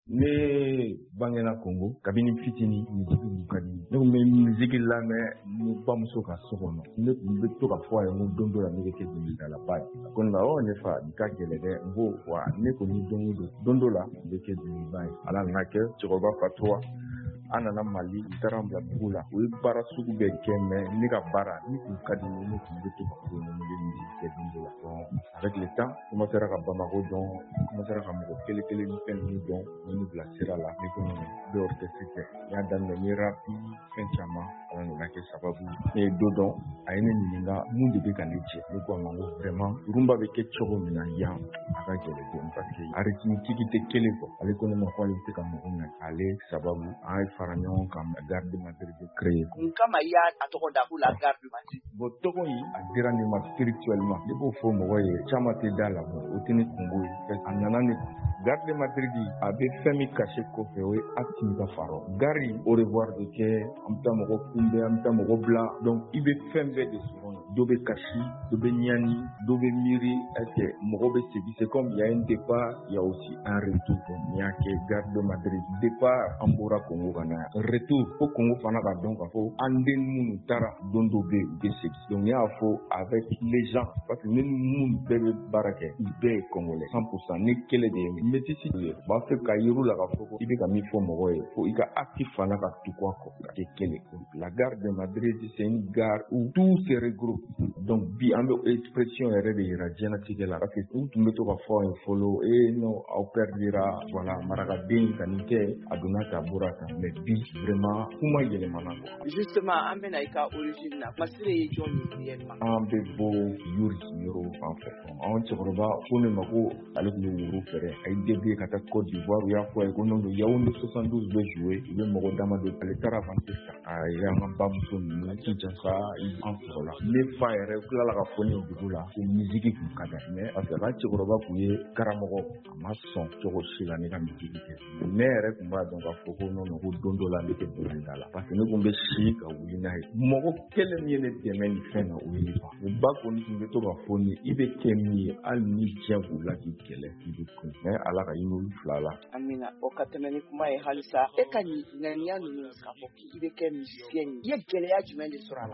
ne bangena Congo kabini fitini musique bukadi ne ko me musique la me ni bamuso ka sokono ne be to ka fo ay mo dondo la ne ke dindi la ba ko na o ne fa ni ka gele de ngo wa ne ko ni dondo la be ke dindi ba ala na ke to ba fatwa anana Mali tarambla bugula o bara sugu be keme ni ka bara ni ku kadi ni ku be to ko ni ni ke dindi la avec le temps commencer à Bamako don commencer à mo kele ni fen ni don ni bla sira la ni ko ni be orchestre ya dan ni rapi fen chama on na ke sababu e dodon ayene ni nga mu de be kanije ni ko mango vraiment rumba be ke chogo mina ya aka gele de parce que ariki tiki te kele ko ale ko no ko te kam mo na ale sababu ay faranyon kam garde Madrid de créer kama ya atoko da kula garde Madrid bo toko yi adira ni ma spirituellement de bo fo mo waye chama te dala bo otini Congo anana ni garde Madrid abe femi caché ko fe we atinga faro gari au revoir de ke amta mo ko kumbe amta mo ko bla donc ibe fembe de son dobe kashi dobe nyani dobe miri ete mo ko be c'est comme il y a un départ il y a aussi un retour il y a que garde Madrid départ ambora Congo kana retour au Congo fana ka donc fo anden munu tara dondo be c'est donc il y a fo avec les gens parce que même munu be barake be congolais 100% ni kele de métisi ba fe ka yiru la ka fo ibe ka mi fo mo fo ika actif fana ka tukwa ko te kele la gare de Madrid c'est une gare où tout se regroupe donc bi ambe expression erre de iradiana tikela parce que tout meto ka fo en follow et no au perdira voilà maraka den kanite aduna taburata mais bi vraiment kuma yele manako justement ambe na ika origine na masire ye joni yema ambe bo yuri yoro en fait on choroba fone mako ale ko wuro fere ay debbi kata Côte d'Ivoire ya ko ko non do Yaoundé 72 be jouer be mo dama do ale tara fantasta ay ya ngam so ni ki jansa en fola les fire kula la ka foni dugula ko musique ku kada mais parce que la choroba ku ye karamogo ma son to sila ni ka musique mais re ku ba donc ko ko non ko dondo la ni ke dala parce que ni ko be shi ka wina mo ko kele ni ne de men fena wini ba ko ni be to ka foni ibe kemi al ni jabu la ki kele ibe ko mais ala ka yino flala amina o katemeni kuma e halisa e kani ngania nunu ka boki ibe ke musicien ye gele ya jumende surala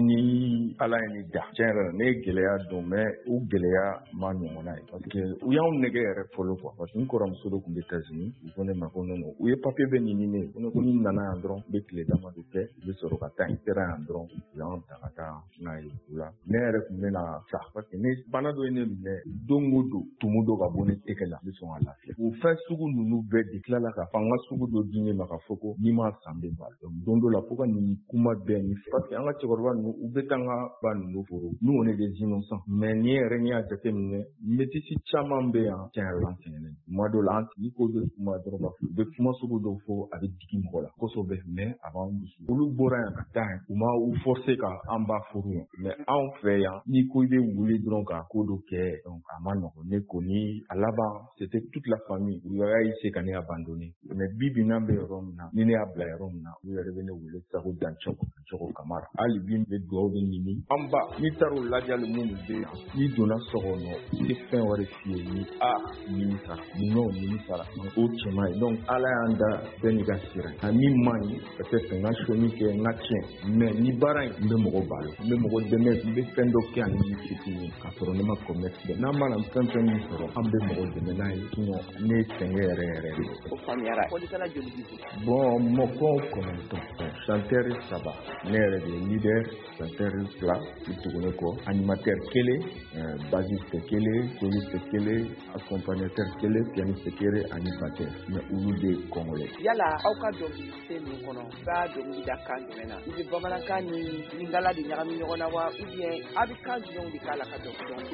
bini ala ni da chere ne gele ya do mais u gele ya ma nyona parce que u ya un nege re folo quoi parce que ko ram so do ku États-Unis u kone ma ko no u ye papier be ni ne ko ni nana andron be kle dama do te be soro ka tan tera andron ya on ta kata na yi kula ne re ku me na sa parce que ne bana do ne ne dongo do tumudo ka bone tekela be so ala fi u fa sugu nunu be declara ka fanga sugu do dinye maka foko ni ma sambe ba dondo la poka ni kuma be ni parce que anga chorwa nu u betanga ba nu foro nous on est des innocents mais ni renya jete ne metisi chamambe ya tienran tiene modo la anti ko do kuma do ba de kuma sugu do fo avec diki ngola ko so be mais avant musu ulu bora ya kata kuma u forcer ka amba foro mais en fait ya ni ko ide wuli donc ka ko do ke donc amano ne ko ni alaba c'était toute la famille il y a ici qu'on est abandonné mais bibi na be romna ni ne abla romna we revene wule sa ko dan choko kamara ali bin be do be ni amba ni taro la jal mun be ni dona sorono ni fin wari fie ni a ni sa ni no ni sara o chema donc ala anda ben gasira ani mani peut-être na choni ke na tien mais ni baran be mo balo be mo deme be fendo ke ani ni fitini ka toro ne ma commerce na mala mpempe ni soro ambe mo deme na no ne tengere o famiara ko dikala joli bon mo ko commento chanteur saba nere de leader chanteur plat itugune ko animateur kele bassiste kele soliste kele accompagnateur kele pianiste kele animateur mais ulu de congolais yala auka do senu kono ba do da kan mena ibi bamana kan ni ngala di nyami nyona wa ubien abi kan yon di kala ka do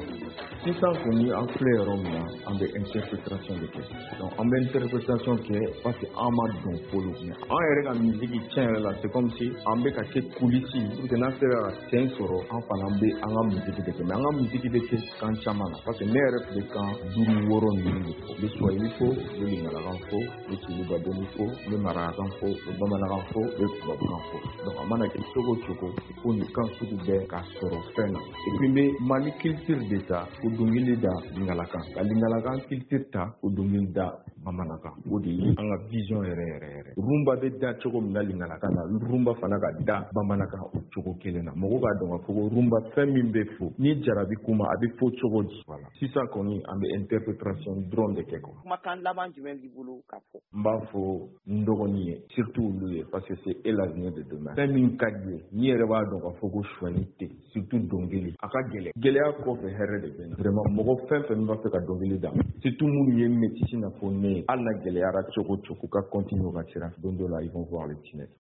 si tant qu'on est en fleur on a interprétation de texte donc on a interprétation qui est parce que amad don polo mais en erga musique tient là c'est comme si on be ka ke kulisi pour que na sera sen soro en falambe anga musique de mais anga musique de ke kan chamana parce que nere de kan duru woro ni le soit il faut le ngala kan fo le tulu ba doni fo le mara kan fo le bamana kan fo le ba kan fo donc amana ke choko pour ni kan su de ka soro fena et puis mais mani culture d'état ko dungili da ngala kan culture ta ko dungili da bamanankan o de ye an ka vision yɛrɛ rumba bɛ da cogo min na lingala kan na rumba fana ka da bamanankan o cogo kelen na mɔgɔ k'a dɔn ka fɔ ko rumba fɛn min bɛ fo ni jarabi kuma a bɛ fo cogo di voilà sisan kɔni an bɛ interprétation dɔrɔn de kɛ quoi kumakan laban jumɛn b'i bolo k'a fɔ n b'a fɔ n dɔgɔnin ye surtout olu ye parce que c'est elle l'avenir de demain fɛn min ka di ye n'i yɛrɛ b'a dɔn k'a fɔ ko suɲɛni tɛ surtout dɔnkili a ka gɛlɛn gɛlɛya kɔfɛ hɛrɛ de bɛ na vraiment mɔgɔ fɛn fɛn min b'a fɛ ka dɔnkili da surtout minnu ye métier n'a fɔ ne ye hali na gɛlɛyara cogo cogo ka continuer u ka sira don dɔ la ils vont voir le tunnel